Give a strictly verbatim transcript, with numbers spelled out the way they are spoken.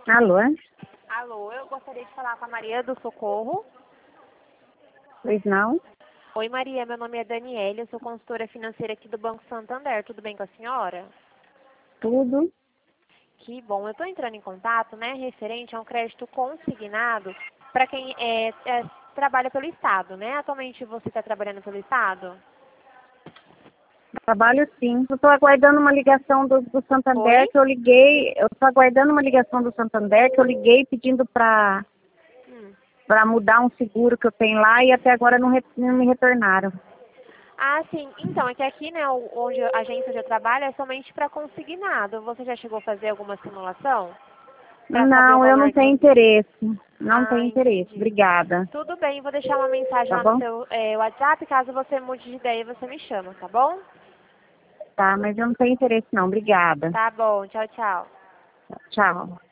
Alô? Alô, eu gostaria de falar com a Maria do Socorro. Pois não? Oi, Maria, meu nome é Daniela, eu sou consultora financeira aqui do Banco Santander. Tudo bem com a senhora? Tudo? Que bom. Eu estou entrando em contato, né, referente a um crédito consignado para quem é, é, trabalha pelo Estado, né? Atualmente você está trabalhando pelo Estado? Trabalho sim. Eu estou aguardando uma ligação do, do Oi? Santander que eu liguei. Eu estou aguardando uma ligação do Santander que eu liguei pedindo para Hum. para mudar um seguro que eu tenho lá e até agora não, re- não me retornaram. Ah, sim. Então, é que aqui, né, o- onde a agência onde eu trabalho é somente para consignado. Você já chegou a fazer alguma simulação? Para saber o Não, eu não valor que tenho você... interesse. Não Ah, tenho interesse. entendi. Obrigada. Tudo bem, vou deixar uma mensagem Tá lá no bom? seu é, WhatsApp. Caso você mude de ideia, você me chama, tá bom? Tá, mas eu não tenho interesse não. Obrigada. Tá bom, tchau, tchau. Tchau.